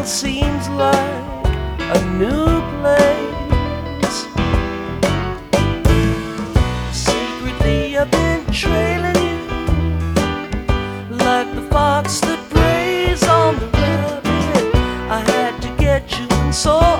still seems like a new place. Secretly I've been trailing you like the fox that preys on the rabbit. I had to get you, and so